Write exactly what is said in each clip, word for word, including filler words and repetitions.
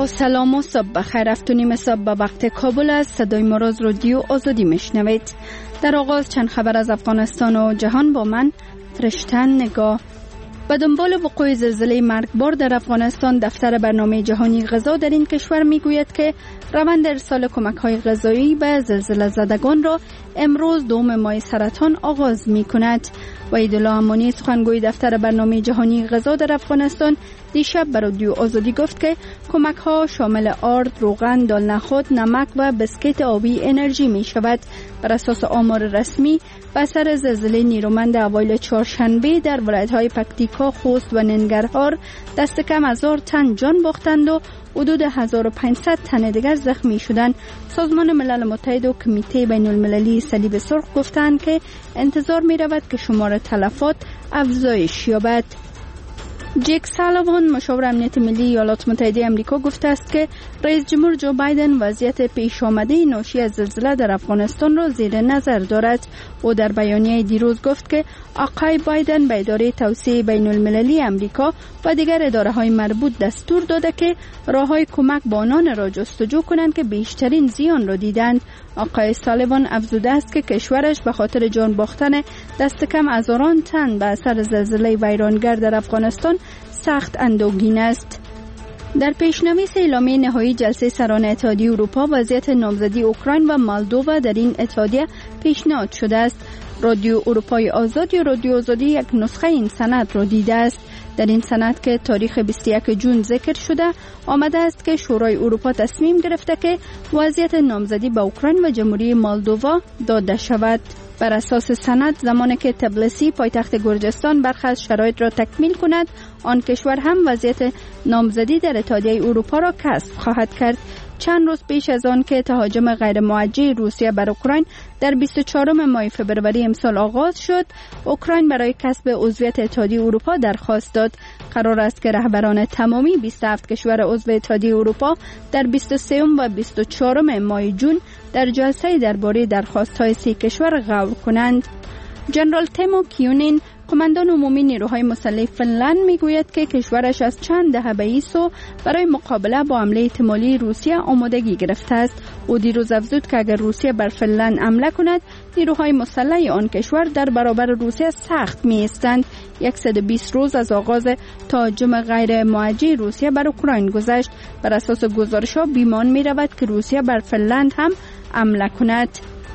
با سلام و صبح بخیر. افتونیم صبح به وقت کابل است. صدای مراز رادیو آزادی میشنوید. در آغاز چند خبر از افغانستان و جهان با من فرشتن نگاه. به دنبال وقوع زلزله مرگبار در افغانستان، دفتر برنامه جهانی غذا در این کشور میگوید که روند ارسال کمک‌های غذایی به زلزله زدگان را امروز دوم ماه سرطان آغاز می‌کند. وحیدالله امانی، سخنگوی دفتر برنامه جهانی غذا در افغانستان، دیشب به رادیو آزادی گفت که کمک‌ها شامل آرد، روغن، دال نخود، نمک و بسکیت آبی انرژی می‌شود. بر اساس آمار رسمی، به اثر زلزله نیرومند اوایل چهارشنبه در ولایت‌های پکتیکا، خوست و ننگرهار دست کم هزار تن جان باختند و حدود هزار و پانصد تن دیگر زخمی شدند. سازمان ملل متحد و کمیته بین المللی صلیب سرخ گفتند که انتظار می رود که شمار تلفات افزایش یابد. جک سالیوان، مشاور امنیت ملی ایالات متحده آمریکا، گفته است که رئیس جمهور جو بایدن وضعیت پیش آمده ناشی از زلزله در افغانستان را زیر نظر دارد. او در بیانیه دیروز گفت که آقای بایدن به اداره توسعه بین المللی آمریکا و دیگر اداره‌های مربوط دستور داده که راه‌های کمک به آنان را جستجو کنند که بیشترین زیان را دیدند. آقای سالیوان افزوده است که کشورش به خاطر جان باختن دست کم هزاران تن به اثر زلزله ویرانگر در افغانستان سخت اندوهگین است. در پیشنویس اعلامیه نهایی جلسه سران اتحادیه اروپا، وضعیت نامزدی اوکراین و مولدووا در این اتحادیه پیشنهاد شده است. رادیو اروپای آزاد یا رادیو آزادی یک نسخه این سند را دیده است. در این سند که تاریخ بیست و یکم ژوئن ذکر شده، آمده است که شورای اروپا تصمیم گرفته که وضعیت نامزدی به اوکراین و جمهوری مولدووا داده شود. بر اساس سند، زمانی که طبلسی پایتخت گرجستان برخی از شرایط را تکمیل کند، آن کشور هم وضعیت نامزدی در اتحادیه اروپا را کسب خواهد کرد. چند روز پیش از آن که تهاجم غیر موجه روسیه بر اوکراین در بیست و چهارم ماه فوریه امسال آغاز شد، اوکراین برای کسب عضویت اتحادیه اروپا درخواست داد. قرار است که رهبران تمامی بیست و هفت کشور عضو اتحادیه اروپا در بیست و سوم و بیست و چهارم ماه ژوئن در جلسه درباره درخواست‌های سه کشور غور کنند. جنرال تیمو کیونین، قماندان عمومی نیروهای مسلح فنلند، میگوید که کشورش از چند دهه به سو برای مقابله با حمله احتمالی روسیه آمادگی گرفته است. او دیروز افزود که اگر روسیه بر فنلند حمله کند، نیروهای مسلح آن کشور در برابر روسیه سخت می‌ایستند. صد و بیست روز از آغاز تهاجم غیر موجه روسیه بر اوکراین گذشت. بر اساس گزارش‌ها بیمان می‌رود که روسیه بر فنلند هم حمله کند.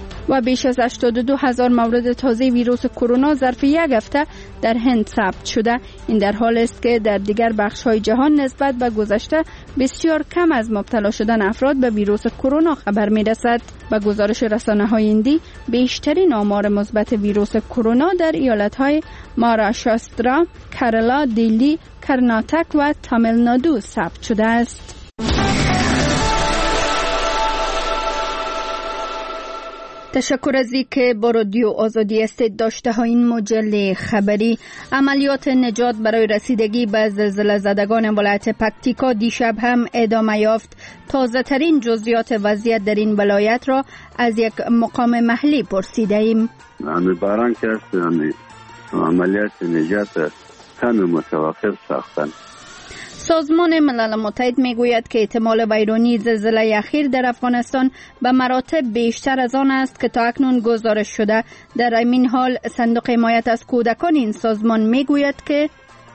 و بیش از هشتاد و دو هزار مورد تازه ویروس کرونا ظرف یک هفته در هند ثبت شده. این در حال است که در دیگر بخش‌های جهان نسبت به گذشته بسیار کم از مبتلا شدن افراد به ویروس کرونا خبر می‌رسد. به گزارش رسانه‌های هندی، بیشترین آمار مثبت ویروس کرونا در ایالت‌های مهاراشترا، کرالا، دیلی، کرناتک و تامیل نادو ثبت شده است. تشکر از اینکه با رادیو آزادی استید داشته ها. این مجله خبری. عملیات نجات برای رسیدگی به زلزله زدگان ولایت پکتیکا دیشب هم ادامه یافت. تازه ترین جزئیات وضعیت در این ولایت را از یک مقام محلی پرسیده ایم. همه باران که است، عملیات نجات کمی متوقف ساختن. سازمان ملل متحد میگوید که احتمال ویرانی زلزله اخیر در افغانستان به مراتب بیشتر از آن است که تا اکنون گزارش شده. در این حال صندوق حمایت از کودکان این سازمان میگوید که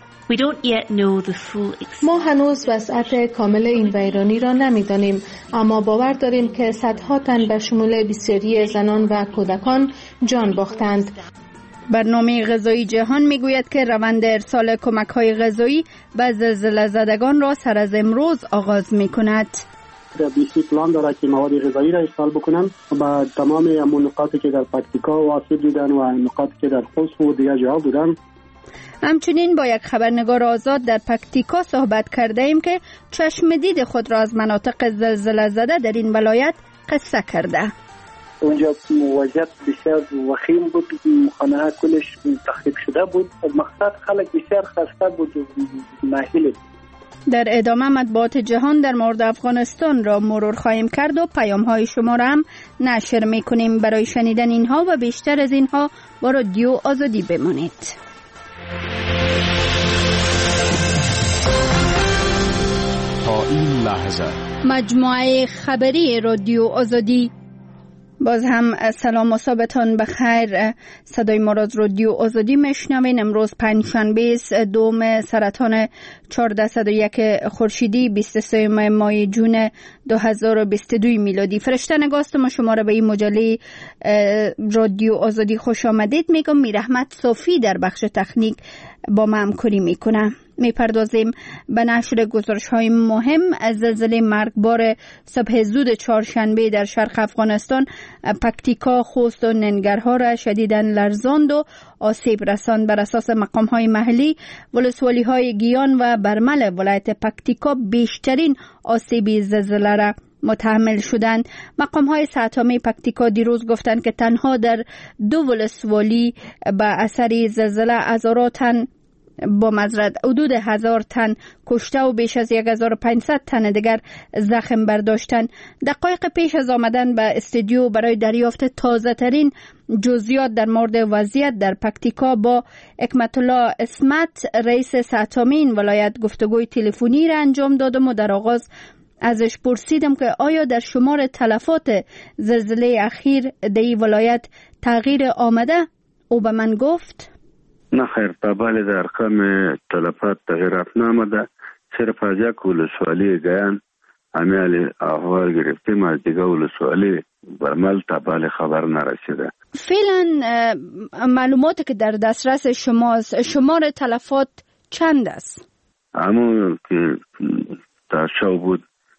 ما هنوز وضعیت کامل این ویرانی را نمیدانیم، اما باور داریم که صدها تن به شمول بسیاری زنان و کودکان جان باختند. برنامه غذایی جهان میگوید که روند ارسال کمک‌های غذایی به زلزله زدگان را سر از امروز آغاز می‌کند. بی سی پلان داره که مواد غذایی را ارسال بکنن به تمام همون نقاطی که در پکتیکا و آسیب دیدن و نقاطی که در خوست و دیگر جاها بودن. همچنین با یک خبرنگار آزاد در پکتیکا صحبت کرده ایم که چشم دید خود را از مناطق زلزله زده در این ولایت قصه کرده. اونجا وضعیت بسیار وخیم بود، خانه‌ها کلش تخریب شده بود. مقصد خلک بسیار خسته بود و ناهیل. در ادامه مطبوعات جهان در مورد افغانستان را مرور خواهیم کرد و پیام‌های شما را هم نشر می‌کنیم. برای شنیدن اینها و بیشتر از اینها با رادیو آزادی بمانید. تا این لحظه مجموعه خبری رادیو آزادی. باز هم سلام و صبحتان بخیر. صدای ما را از رادیو آزادی میشنوین. امروز پنجشنبه است، دوم سرطان چهارصد و یک خورشیدی، بیست و سه ماه جون دو هزار و بیست و دو میلادی. فرشته نگاست ما شما را به این مجله رادیو آزادی خوش آمدید میگم. میرحمت صافی در بخش تکنیک با ما همکاری میکنه. میپردازیم به نشر گزارش های مهم از زلزله مرگبار صبح زود چهارشنبه در شرق افغانستان. پکتیکا، خوست و ننگرهار را شدیداً لرزاند و آسیب رساند. بر اساس مقام های محلی، ولسوالی های گیان و برمل ولایت پکتیکا بیشترین آسیب زلزله را متحمل شدند. مقام های ساتامی پکتیکا دیروز گفتند که تنها در دو ولسوالی به اثر زلزله هزاران تن با مزرد حدود هزار تن کشته و بیش از یک هزار و پانصد تن دیگر زخم برداشتند. دقایق پیش از آمدن به استودیو برای دریافت تازه ترین جزئیات در مورد وضعیت در پکتیکا با حکمت الله اسمت، رئیس ساتامی این ولایت، گفتگوی تلفنی را انجام دادم و در آغاز ازش پرسیدم که آیا در شمار تلفات زلزله اخیر در این ولایت تغییر آمده؟ او به من گفت نه خیر، طبعا در ارقام تلفات تغییرات نامده. صرف از یک ولسوالی گیان عمل احوال گرفتیم، از دیگه ولسوالی برمل طبعا خبر نرسیده. فعلا معلوماتی که در دسترس شماست، شمار تلفات چند است؟ همون که در شو بود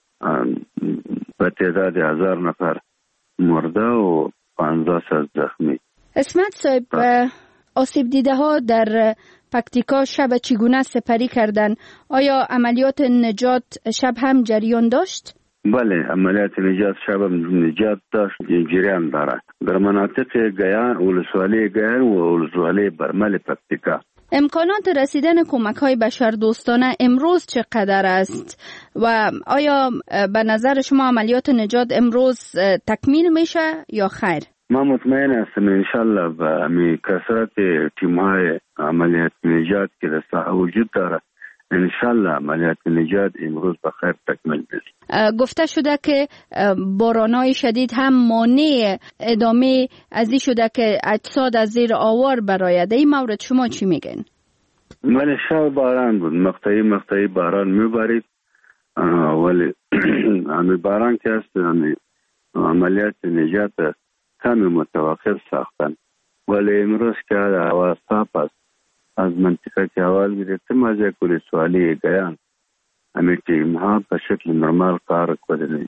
به تعداد هزار نفر مرده و پانزده صد زخمی. اسمت صاحب، آسیب دیده ها در پکتیکا شب چگونه سپری کردن؟ آیا عملیات نجات شب هم جریان داشت؟ بله، عملیات نجات شب هم نجات داشت، جریان داره در مناطق گیان، ولسوالی گیان و ولسوالی برمل پکتیکا. امکانات رسیدن کمک های بشردوستانه امروز چقدر است و آیا به نظر شما عملیات نجات امروز تکمیل میشه یا خیر؟ ما مطمئن هستم انشالله به می کثرت تیم های عملیات نجات که در ساحه وجود داره، انشالله عملیات نجات امروز به خیر تکمیل بشه. گفته شده که بارانهای شدید هم مانع ادامه ازی شده که اجساد از زیر آوار برآید. این مورد شما چی میگن؟ ولی شب باران بود، مقطعی مقطعی باران میبارید، ولی همین باران که هست عملیات نجات کمی متوقف ساختن. ولی امروز که هوا صاف است، از منطقه که اول گرفتیم از یک ولسوالی گیان همه تیم ها به شکل نرمال کار کنند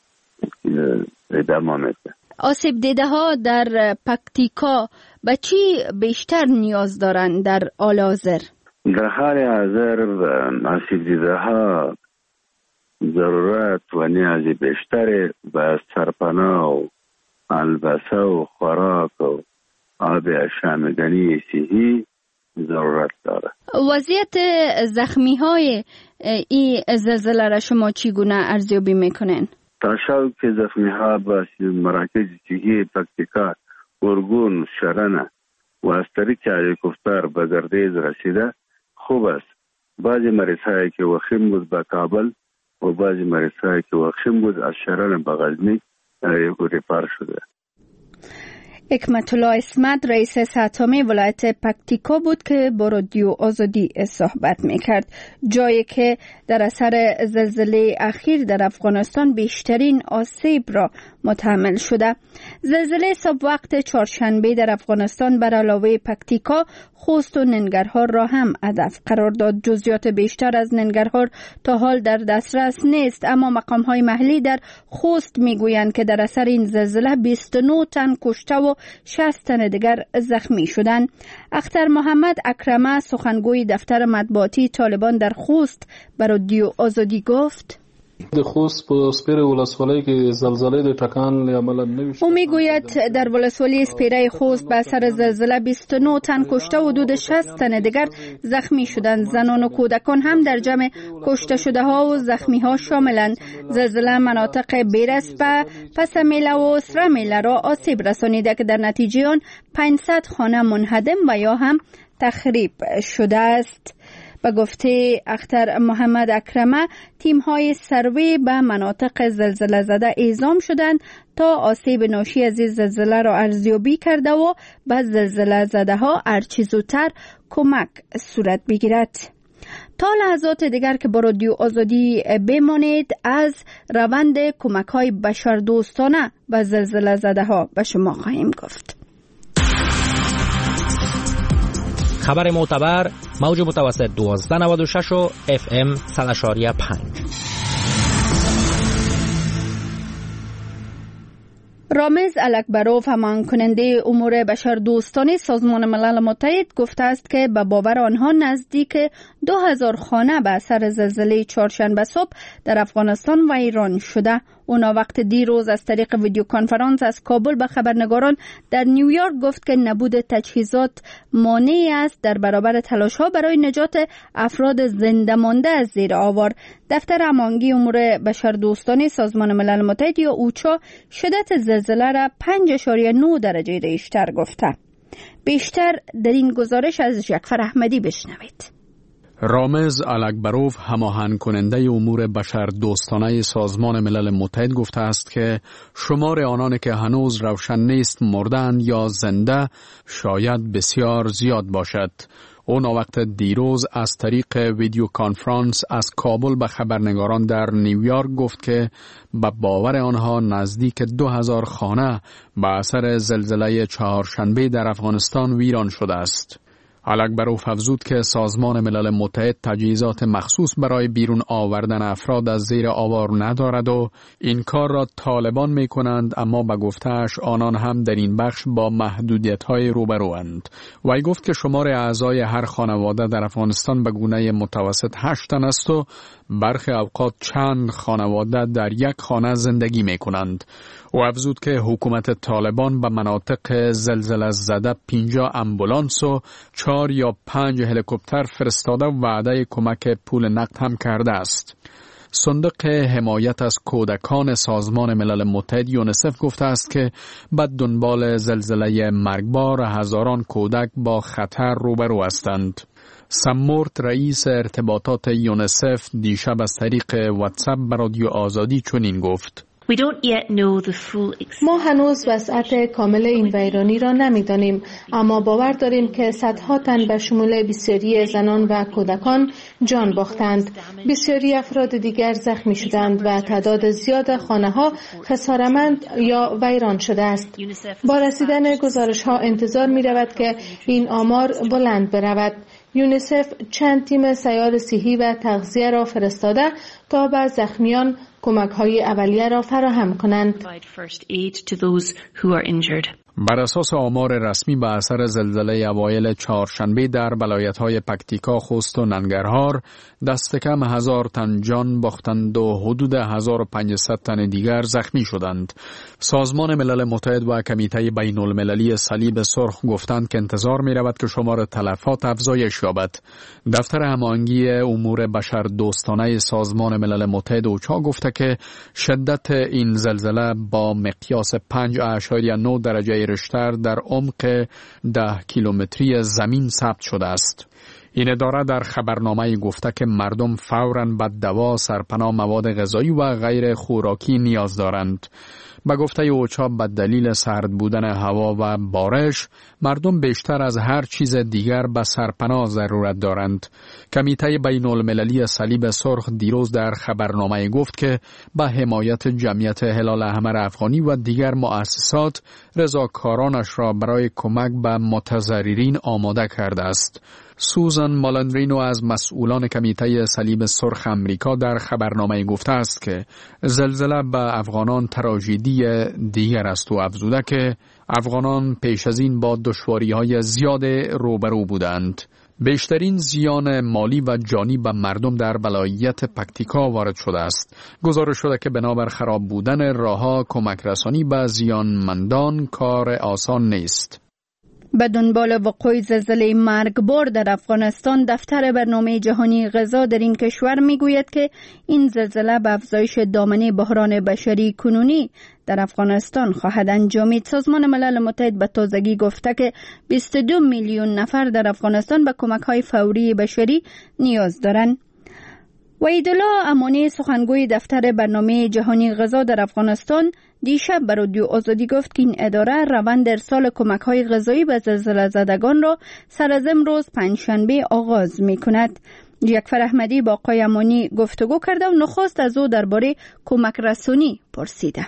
ادامه میده. آسیب دیده ها در پکتیکا به چی بیشتر نیاز دارند در حال حاضر؟ در حال حاضر آسیب دیده ها ضرورت و نیاز بیشتر به سرپناه و البسه و خوراک و آب شامگانی صحی ضرورت داره. وضعیت زخمی های این زلزله را شما چگونه ارزیابی میکنین؟ تا شب که زخمی ها به مراکز صحی پکتیکا، ارگون، شرنه و از طریق هلیکوپتر به گردیز رسیده خوب است. بعضی مریض هایی که وخیم بود به کابل و بعضی مریض هایی که وخیم بود از شرنه به غزنی ریپار شده. حکمت الله اسمت، رئیس ساتامی ولایت پکتیکا بود که با رادیو آزادی صحبت میکرد. جایی که در اثر زلزله اخیر در افغانستان بیشترین آسیب را متحمل شده. زلزله صبح وقت چهارشنبه در افغانستان بر علاوه پکتیکا، خوست و ننگرهار را هم هدف قرار داد. جزئیات بیشتر از ننگرهار تا حال در دسترس نیست، اما مقام های محلی در خوست میگویند که در اثر این زلزله بیست و نه تن کشته و شصت تن دیگر زخمی شدند. اختر محمد اکرمه، سخنگوی دفتر مطبوعاتی طالبان در خوست، بر رادیو آزادی گفت: د خوست په سپیره ولسوالی کې زلزله د ټکان عملا نوشته. او میگوید در ولسوالی سپیره خوست به اثر زلزله بیست و نه تن کشته و حدود شصت تن دیگر زخمی شدند. زنان و کودکان هم در جمع کشته شده ها و زخمی ها شاملند. زلزله مناطق بیرسپه، پس میله و سره میله را آسیب رسانیده که در نتیجه آن پانصد خانه منهدم و یا هم تخریب شده است. به گفته اختر محمد اکرمه، تیم‌های سروی به مناطق زلزله زده اعزام شدند تا آسیب ناشی از زلزله را ارزیابی کرده و به زلزله زده ها هرچه زودتر کمک صورت بگیرد. تا لحظات دیگر که با رادیو آزادی بمانید، از روند کمک های بشردوستانه به زلزله زده ها به شما خواهیم گفت. خبر معتبر، موج متوسط دوازده نود و شش و اف ام صد و پنج. رامز الکبروف، همان کننده امور بشردوستانه سازمان ملل متحد، گفته است که به باور آنها نزدیک دو هزار خانه به اثر زلزله چهارشنبه صبح در افغانستان ویران شده. اونا وقت دیروز از طریق ویدیو کنفرانس از کابل به خبرنگاران در نیویورک گفت که نبود تجهیزات مانعی است در برابر تلاش‌ها برای نجات افراد زنده مانده از زیر آوار. دفتر هماهنگی امور بشردوستانه سازمان ملل متحد یا اوچا شدت زلزله را پنج اشاریه نه درجه ریشتر گفته. بیشتر در این گزارش از جعفر احمدی بشنوید. رامز الکبروف، هماهنگ کننده امور بشردوستانه سازمان ملل متحد، گفته است که شمار آنانی که هنوز روشن نیست مردند یا زنده شاید بسیار زیاد باشد. او وقت دیروز از طریق ویدیو کنفرانس از کابل به خبرنگاران در نیویورک گفت که به باور آنها نزدیک دو هزار خانه به اثر زلزله چهارشنبه در افغانستان ویران شده است. الکبروف افزود که سازمان ملل متحد تجهیزات مخصوص برای بیرون آوردن افراد از زیر آوار ندارد و این کار را طالبان می کنند، اما به گفتهش آنان هم در این بخش با محدودیت‌های روبروند. وی گفت که شمار اعضای هر خانواده در افغانستان به گونه متوسط هشت تن است و برخی اوقات چند خانواده در یک خانه زندگی می کنند. او افزود که حکومت طالبان به مناطق زلزله زده پنجاه امبولانس و چهار یا پنج هلیکوپتر فرستاده و وعده کمک پول نقد هم کرده است. صندوق حمایت از کودکان سازمان ملل متحد یونیسف گفته است که به دنبال زلزله مرگبار هزاران کودک با خطر روبرو هستند. سمورت، رئیس ارتباطات یونیسف، دیشب از طریق واتساپ به رادیو آزادی چنین گفت: ما هنوز وسعت کامل این ویرانی را نمی‌دانیم، اما باور داریم که صدها تن به شمول بسیاری زنان و کودکان جان باختند. بسیاری افراد دیگر زخمی شدند و تعداد زیاد خانه‌ها خسارمند یا ویران شده است. با رسیدن گزارش‌ها انتظار می‌رود که این آمار بلند برود. یونیسف چند تیم سیار صحی و تغذیه را فرستاده تا به زخمیان کمک‌های اولیه را فراهم کنند. بر اساس آمار رسمی به اثر زلزله اوایل چهارشنبه در ولایت‌های پکتیکا، خوست و ننگرهار دست کم هزار تن جان باختند و حدود هزار و پانصد تن دیگر زخمی شدند. سازمان ملل متحد و کمیته بین المللی صلیب سرخ گفتند که انتظار می رود که شمار تلفات افزایش یابد. دفتر هماهنگی امور بشردوستانه سازمان ملل متحد اوچا گفته که شدت این زلزله با مقیاس پنج اشاریه نه درجه ریشتر در عمق ده کیلومتری زمین ثبت شده است. این اداره در خبرنامه گفته که مردم فوراً به دوا، سرپناه، مواد غذایی و غیر خوراکی نیاز دارند. به گفته اوچا به دلیل سرد بودن هوا و بارش، مردم بیشتر از هر چیز دیگر به سرپناه ضرورت دارند. کمیته بین المللی صلیب سرخ دیروز در خبرنامه گفت که به حمایت جمعیت هلال احمر افغانی و دیگر مؤسسات رضاکارانش را برای کمک به متضررین آماده کرده است. سوزان مالندرینو از مسئولان کمیته صلیب سرخ امریکا در خبرنامه گفته است که زلزله به افغانان تراژدی دیگر است و افزوده که افغانان پیش از این با دشواری‌های زیاد روبرو بودند. بیشترین زیان مالی و جانی به مردم در ولایت پکتیکا وارد شده است. گزارش شده که بنابر خراب بودن راه‌ها کمک رسانی به زیانمندان کار آسان نیست. به دنبال وقوع زلزله مرگبار در افغانستان، دفتر برنامه جهانی غذا در این کشور میگوید که این زلزله به افزایش دامنه بحران بشری کنونی در افغانستان خواهد انجامید. سازمان ملل متحد به تازگی گفته که بیست و دو میلیون نفر در افغانستان به کمک‌های فوری بشری نیاز دارند. وحیدالله امانی، سخنگوی دفتر برنامه جهانی غذا در افغانستان، دیشب به رادیو آزادی گفت که این اداره روند ارسال کمک‌های غذایی به زلزله زدگان را سر از امروز پنجشنبه آغاز می‌کند. یکفر احمدی با آقای امانی گفتگو کرده و نخست از او درباره کمک رسانی پرسیده.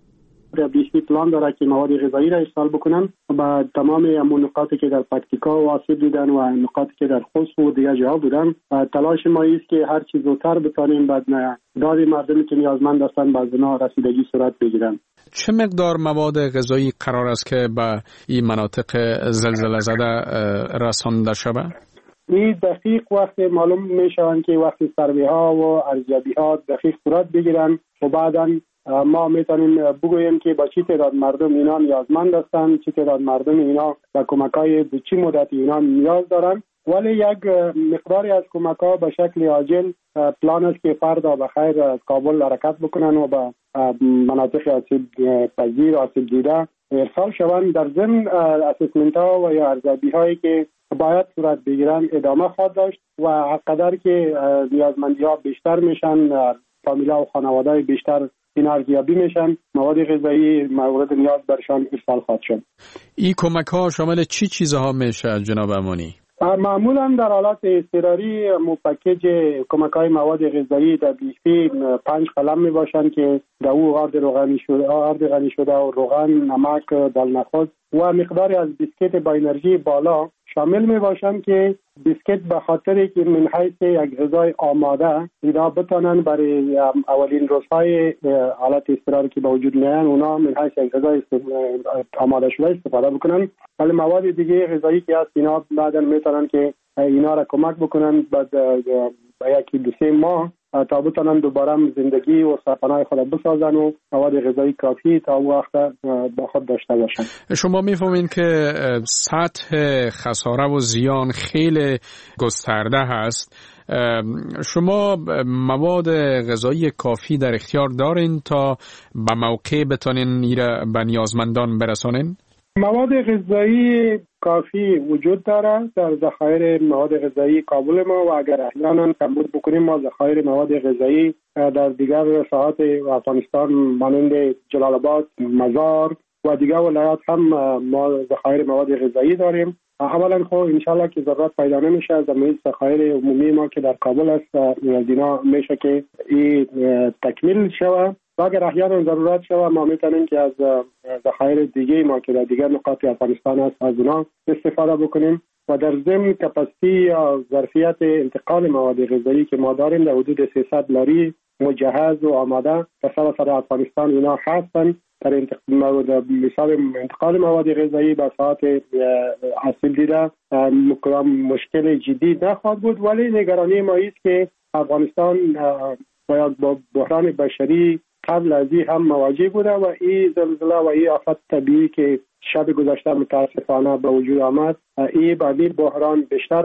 بیشتر پلان داره که مواد غذایی را ارسال بکنن و تمام همون نقاطی که در پکتیکا و آسیب دیدن و نقاطی که در خوست و دیگه جاها بودن، تلاش ما است که هر چیز زودتر بتانیم بعد داد مردمی که نیازمند هستند به اونا رسیدگی صورت بگیرن. چه مقدار مواد غذایی قرار است که به این مناطق زلزله زده رسانده شود؟ این دقیق وقت معلوم میشوند که وقتی سروی ها و ارزیابی ها دقیق صورت بگیرن و بعداً ما میتونیم بگوییم که با چی تعداد مردم اینا نیازمند هستند، چی تعداد مردم اینا با کمک‌های به چی مدت اینا نیاز دارن. ولی یک مقداری از کمک‌ها به شکل عاجل پلان است که فردا بخیر از کابل حرکت بکنن و به مناطق آسیب پذیر آسیب دیده ارسال شوند. در ضمن اسسمنت ها و یا ارزیابی هایی که باید صورت بگیرن ادامه خواهد داشت و هرقدر که نیازمندی ها بیشتر میشن، فامیلا و خانواده های بیشتر این ارزیابی میشن، مواد غذایی مورد نیاز برشان ارسال خواهد شد. این کمک ها شامل چی چیزها میشه جناب امانی؟ معمولا در حالت اضطراری مو پکیج کمک های مواد غذایی در بیشتر پنج قلم می باشند که در او آرد روغنی شده، آرد غنی شده و روغن، نمک، دالنخود و مقداری از بیسکیت با انرژی بالا شامل می باشند که بیسکیت به خاطری که من حیث یک غذای آماده اینا بتانن برای اولین روزهای حالت اضطراری که به وجود میان اونا من حیث یک غذای آماده شده استفاده بکنن. ولی مواد دیگه غذایی که هست اینا بعدا میتونن که اینا را کمک بکنن بعد یکی دو سه ماه تا بتانن دوباره زندگی و سرپناه خود بسازن و مواد غذایی کافی تا وقت با خود داشته باشن. شما میفهمین که سطح خساره و زیان خیلی گسترده هست. شما مواد غذایی کافی در اختیار دارین تا به موقع بتانین ایره به نیازمندان برسانین؟ مواد غذایی کافی وجود داره در ذخایر مواد غذایی کابل ما و اگر احیانا کمبود بکنیم ما ذخایر مواد غذایی در دیگر ساحات افغانستان مانند جلال آباد، مزار و دیگر ولایات هم ما ذخایر مواد غذایی داریم. اولا خب انشالله که ضرورت پیدا نمیشه از زمین ذخایر عمومی ما که در کابل است دینا میشه که این تکمیل شود و اگر احیانا ضرورت شود ما میتونیم که از ذخایر دیگه ما که در دیگر نقاط افغانستان است از اونا استفاده بکنیم و در ضمن کپاسیتی یا ظرفیت انتقال مواد غذایی که ما داریم در حدود سیصد لاری مجهز و آماده در سراسر افغانستان اینا هستند. در مثال انتقال مواد غذایی به ساعت حاصل دیده مشکل جدی نخواهد بود، ولی نگرانی ما است که افغانستان باید با بحران بشری قبل از این هم مواجه بوده و این زلزله و این آفت طبیعی که شب گذشته متاسفانه به وجود آمد این بعدی بحران بیشتر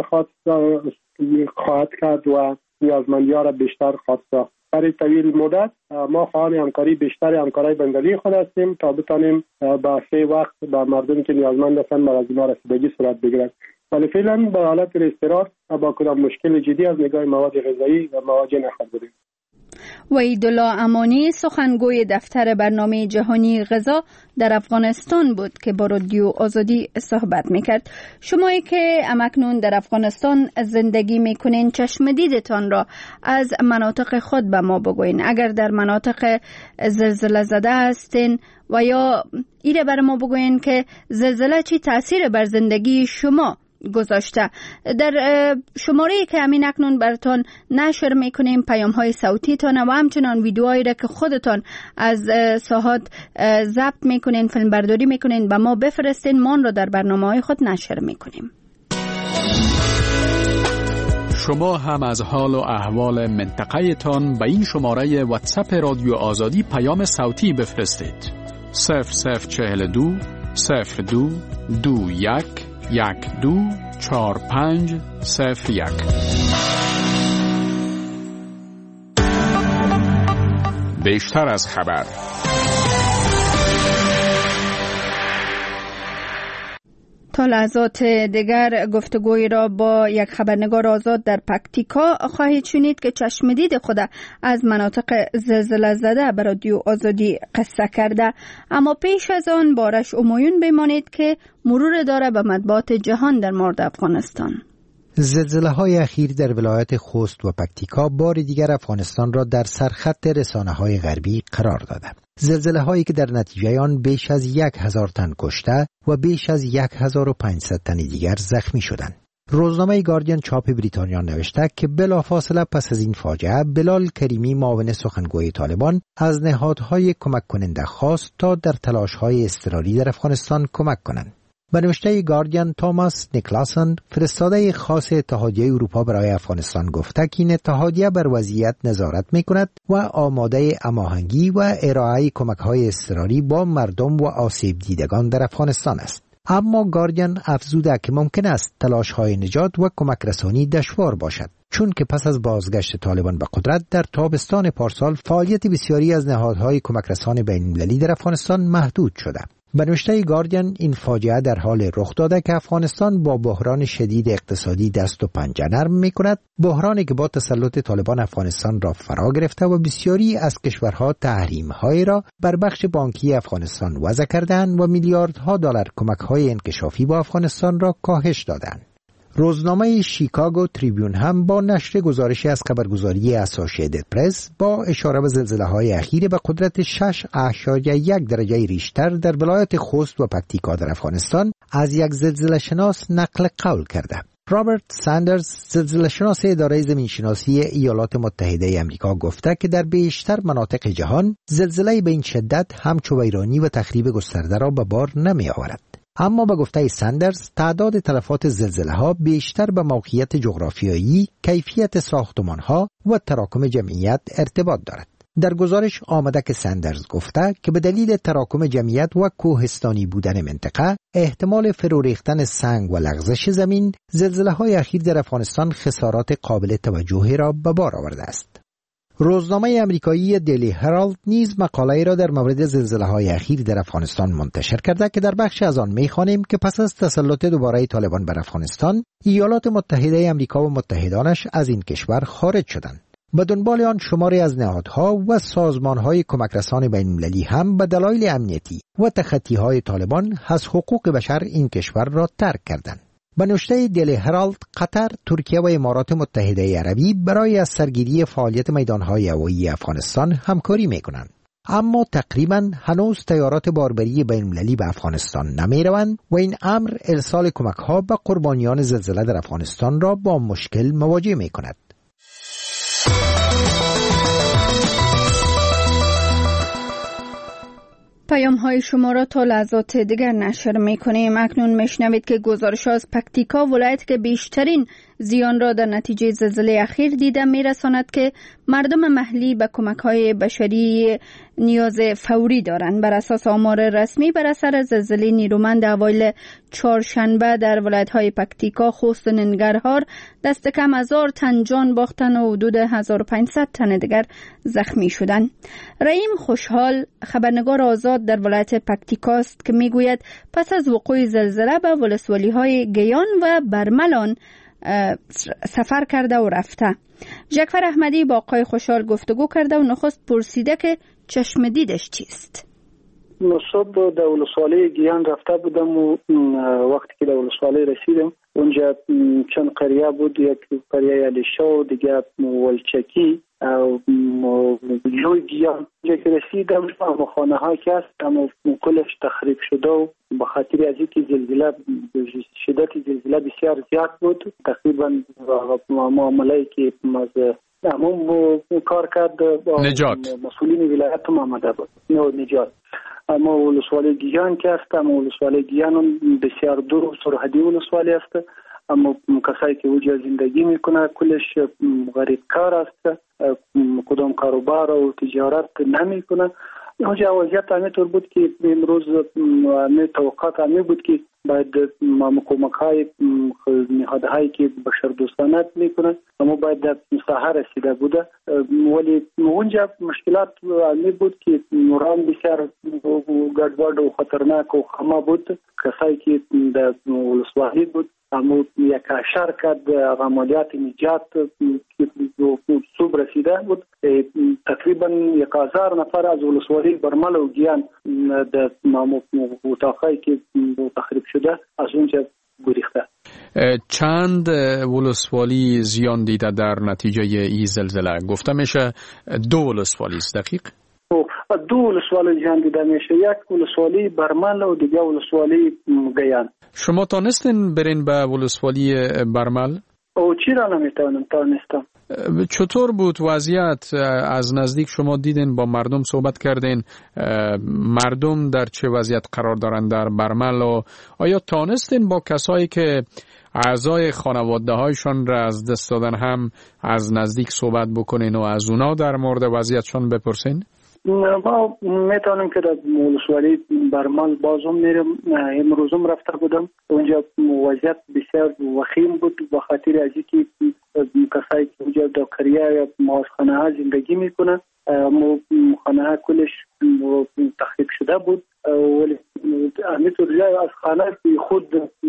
خواهد کرد و نیازمندی ها را بیشتر خواهد ساخت. برای طویل مدت ما خواهان همکاری بیشتر همکارای بندری خود هستیم تا بتانیم با سه وقت با مردمی که نیازمند هستند بر از اینا رسیدگی صورت بگیرد. ولی فعلا به حالت اضطرار با کدام مشکل جدی از نگاه مواد غذایی مواجه نخواهد بودیم. وحیدالله امانی، سخنگوی دفتر برنامه جهانی غذا در افغانستان بود که با رادیو آزادی صحبت میکرد. شمایی که امکنون در افغانستان زندگی میکنین چشم دیدتان را از مناطق خود به ما بگوین. اگر در مناطق زلزله زده هستین و یا ایره بر ما بگوین که زلزله چی تأثیر بر زندگی شما گذاشته. در شماره که همین اکنون براتون نشر میکنیم پیام های صوتی تان و همچنان ویدیوهایی را که خودتان از ساحات ضبط میکنین، فیلم برداری میکنین به ما بفرستین، ما را در برنامه های خود نشر میکنیم. شما هم از حال و احوال منطقه تان به این شماره واتساپ رادیو آزادی پیام صوتی بفرستید. صفر صفر چهل دو صفر دو دو یک یک دو چهار پنج صفر یک. بیشتر از خبر. تا لحظات دیگر گفتگوی را با یک خبرنگار آزاد در پکتیکا خواهید شنید که چشمدید خود از مناطق زلزله زده به رادیو آزادی قصه کرده. اما پیش از آن بارش امایون بمانید که مرور داره به مطبوعات جهان در مورد افغانستان. زلزله های اخیر در ولایت خوست و پکتیکا بار دیگر افغانستان را در سرخط رسانه های غربی قرار داده. زلزله هایی که در نتیجه آن بیش از یک هزار تن کشته و بیش از یک هزار و پانصد تن دیگر زخمی شدند. روزنامه گاردین چاپ بریتانیا نوشته که بلافاصله پس از این فاجعه بلال کریمی معاون سخنگوی طالبان از نهادهای کمک کننده خواست تا در تلاش‌های اضطراری در افغانستان کمک کنند. به نوشته گاردین توماس نیکلاسن فرستاده خاص اتحادیه اروپا برای افغانستان گفته که این اتحادیه بر وضعیت نظارت می‌کند و آماده هماهنگی و ارائه کمک‌های اضطراری با مردم و آسیب دیدگان در افغانستان است. اما گاردین افزوده که ممکن است تلاش‌های نجات و کمک رسانی دشوار باشد، چون که پس از بازگشت طالبان به قدرت در تابستان پارسال فعالیت بسیاری از نهادهای کمک رسان بین‌المللی در افغانستان محدود شده. به نوشته گاردین این فاجعه در حال رخ داده که افغانستان با بحران شدید اقتصادی دست و پنجه نرم می‌کند، بحرانی که با تسلط طالبان افغانستان را فرا گرفته و بسیاری از کشورها تحریم‌های را بر بخش بانکی افغانستان وضع کردند و میلیاردها دلار کمک‌های انکشافی با افغانستان را کاهش دادند. روزنامه شیکاگو تریبیون هم با نشر گزارشی از خبرگزاری اسوسییتد پرس با اشاره به زلزله‌های اخیر به قدرت شش اشاریه یک درجه ریشتر در ولایت خوست و پکتیکا در افغانستان از یک زلزله شناس نقل قول کرده. رابرت ساندرز، زلزله شناس اداره زمینشناسی ایالات متحده آمریکا، گفته که در بیشتر مناطق جهان زلزله به این شدت همچو ویرانی و تخریب گسترده را به بار نمی آورد. اما به گفته ساندرز تعداد تلفات زلزله‌ها بیشتر به موقعیت جغرافیایی، کیفیت ساختمان‌ها و تراکم جمعیت ارتباط دارد. در گزارش آمده که ساندرز گفته که به دلیل تراکم جمعیت و کوهستانی بودن منطقه، احتمال فرو ریختن سنگ و لغزش زمین، زلزله‌های اخیر در افغانستان خسارات قابل توجهی را به بار آورده است. روزنامه امریکایی دیلی هرالد نیز مقاله‌ای را در مورد زلزله‌های اخیر در افغانستان منتشر کرده که در بخش از آن می‌خوانیم که پس از تسلط دوباره طالبان بر افغانستان، ایالات متحده آمریکا و متحدانش از این کشور خارج شدند. به دنبال آن شماری از نهادها و سازمان‌های کمکرسان بین‌المللی هم به دلایل امنیتی و تخطی‌های طالبان از حقوق بشر این کشور را ترک کردند. به نوشته دیلی هرالد، قطر، ترکیه و امارات متحده عربی برای از سرگیری فعالیت میدانهای هوایی افغانستان همکاری می‌کنند. اما تقریباً هنوز طیارات باربری بین‌المللی به افغانستان نمی‌روند و این امر ارسال کمک‌ها به قربانیان زلزله در افغانستان را با مشکل مواجه می‌کند. پیام های شما را تا لحظات دیگر نشر می کنیم. اکنون میشنوید که گزارش از پکتیکا، ولایت که بیشترین زیان را در نتیجه زلزله اخیر دیده، می رساند که مردم محلی به کمک های بشری نیاز فوری دارند. بر اساس آمار رسمی، بر اثر زلزله نیرومند اوایل چهارشنبه در ولایت های پکتیکا، خوست و ننگرهار دست کم هزار تن جان باختن و حدود هزار و پانصد تن دیگر زخمی شدند. رحیم خوشحال، خبرنگار آزاد در ولایت پکتیکا است که میگوید پس از وقوع زلزله به ولسوالی های گیان و برملان سفر کرده و رفته. جعفر احمدی با آقای خوشحال گفتگو کرده و نخست پرسیده که چشم دیدش چیست. صبح در ولسوالی گیان رفته بودم و وقتی که در ولسوالی رسیدم اونجا چند قریه بود، یک قریه علیشا و دیگه ولچکی و جوی گیان. اونجا که رسیدم اما خانه های که هست اما کلش تخریب شده و به خاطر از اینکه زلزله شدت زلزله بسیار زیاد بود، تقریبا معامله که از همون کار کرد نجات مسئولین ولایت هم آمده بود نجات. اما ولسوالی گیان که است، اما ولسوالی گیان هم بسیار دور و سرحدی ولسوالی است، اما کسایی که اونجا زندگی میکنه کلش غریب کار است، کدام کاروبار و تجارت نمیکنه. اونجا وضعیت همینطور بود که امروز می توقعات همی بود که باید کمک‌های نهادهایی که بشردوستانه میکنه اما باید در مساحه رسیده بوده، ولی اونجا مشکلات عملی بود که نوران بسیار گډوډ و خطرناک و خما بود. کسایی که در ولسوالی بود اما یک شرکت عملیات نجات که صوب رسیده بود، تقریبا یک هزار نفر از ولسوالی برمل و گیان در اتاقایی که تخریب شده از اونجا گریخته. چند ولسوالی زیان دیده در نتیجه این زلزله؟ گفته میشه دو ولسوالی است. دقیق؟ دو ولسوالی زیان دیده میشه، یک ولسوالی برمل و دیگه ولسوالی گیان. شما تانستین برین به ولسوالی برمل؟ او چرا نمیتونم تانستم. چطور بود وضعیت؟ از نزدیک شما دیدین، با مردم صحبت کردین، مردم در چه وضعیت قرار دارند در برمل و آیا تانستین با کسایی که اعضای خانواده هایشان را از دست دادن هم از نزدیک صحبت بکنین و از اونا در مورد وضعیتشان بپرسین؟ ما میتونم که در ولسوالی برمل بازم میرم، امروزم رفته بودم اونجا وضعیت بسیار وخیم بود به خاطر از اینکه کسایی که اونجا در قریه یا مازخانه ها زندگی میکنن، خانه ها کلش تخریب شده بود، ولی همینطور جای از خانه خود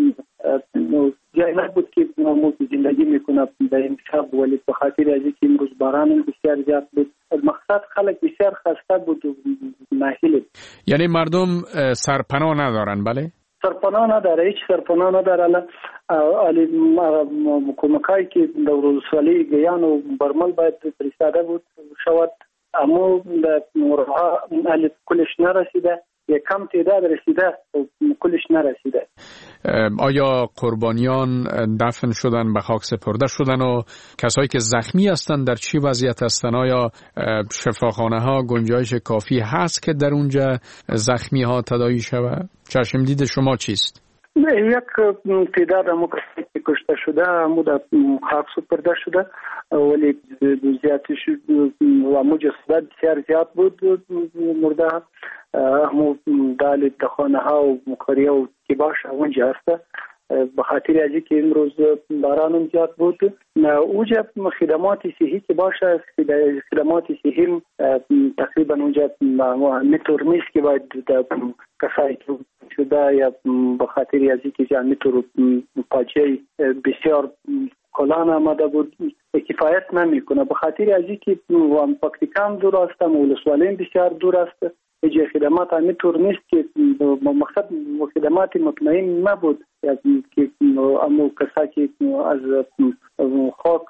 جای نبود که زندگی میکنه در این شب، ولی به خاطر از اینکه امروز باران بسیار زیاد بود مقصد خلق بسیار خسته بود و ناهیل. یعنی مردم سرپناه ندارن؟ بله سرپناه نداره، هیچ سرپناه نداره. علی کمکایی که در ولسوالی گیان و برمل باید فرستاده بود شود اما در نورها علی کلش نرسیده، یک کم تعداد رسیده و کلش نرسیده. آیا قربانیان دفن شدن، به خاک سپرده شدن و کسایی که زخمی هستند در چی وضعیت هستند؟ آیا شفاخانه ها گنجایش کافی هست که در اونجا زخمی ها تداوی شود؟ چشم دید شما چیست؟ یک تعداد همو کسی کشته شده همو در خاک سپرده شده، ولی زیادش همو جسد بسیار زیاد بود مرده همو دال دخانه ها و مکاریه و کباش اونجا هسته به خاطر ازی که امروز باران زیاد بود. اونجا خدمات صحی که باشه، خدمات صحی تقریبا اونجا میتور نیست که باید کسایی که شده یا به خاطر ازی که جا میتور پاچه بسیار کلان آمده بود کفایت نمیکنه، به خاطر ازی که پاکتیکان دور است، ولسوالی بسیار دور است، هیچ خدمات همینطور نیست که مقصد خدمات مطمئن نبود که اما کسا که از خاک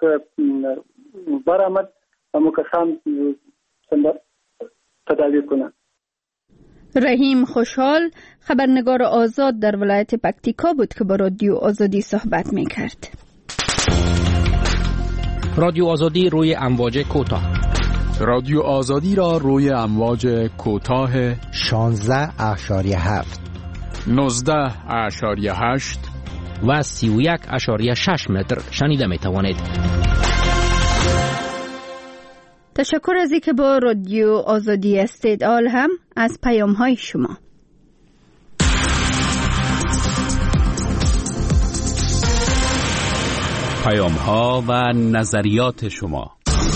برآمد اما کسان تداوی کنند. رحیم خوشحال خبرنگار آزاد در ولایت پکتیکا بود که با رادیو آزادی صحبت میکرد. رادیو آزادی روی امواج کوتاه. رادیو آزادی را روی امواج کوتاه شانزده اشاریه هفت، نوزده اشاریه هشت و سی و یک اشاریه شش متر شنیده می توانید. تشکر از اینکه با رادیو آزادی استدلال هم از پیام های شما. پیام ها و نظریات شما.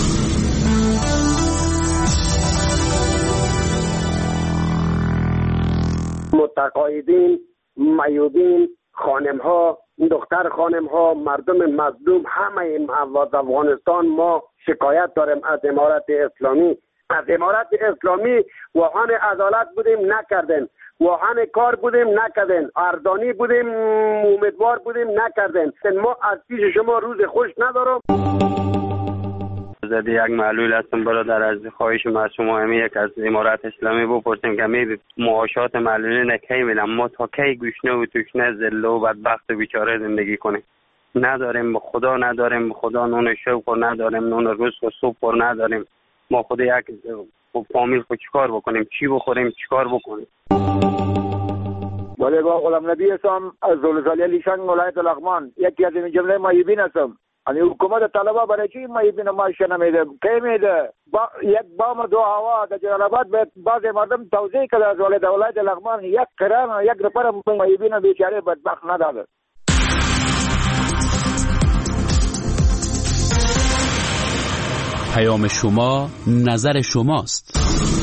متقاعدین، میودین، خانم ها، دختر خانم ها، مردم مظلوم، همه این از افغانستان ما شکایت داریم از امارت اسلامی. از امارت اسلامی واهن عدالت بودیم نکردن، واهن کار بودیم نکردن، اردانی بودیم امیدوار بودیم نکردن. ما از پیش شما روز خوش ندارم. زده یک معلول هستم برادر، از خواهش ما از شما همی یک از امارت اسلامی بپرسیم که می معاشات معلولین کی میدن، ما تا کی گوشنه و توشنه ذله و بدبخت و بیچاره زندگی کنیم؟ نداریم به خدا، نداریم به خدا نون شوق و نداریم نون روز و صبح و نداریم. ما خود یک فامیل خود چیکار بکنیم؟ چی بخوریم؟ چیکار بکنیم؟ بله با غلام نبی هستم از زلزله لیشان ولایت لغمان، یکی از این جمله مایبین هستم. یعنی حکومت طالبا برای چی میبینه ماشین نمیده کی میده با یک بام دو هوا در جلال آباد بعض مردم توزیع کرده از ولایت ولایت لغمان یک قران یک نفر میبینه بیچاره بدبخت نداره. پیام شما نظر شماست.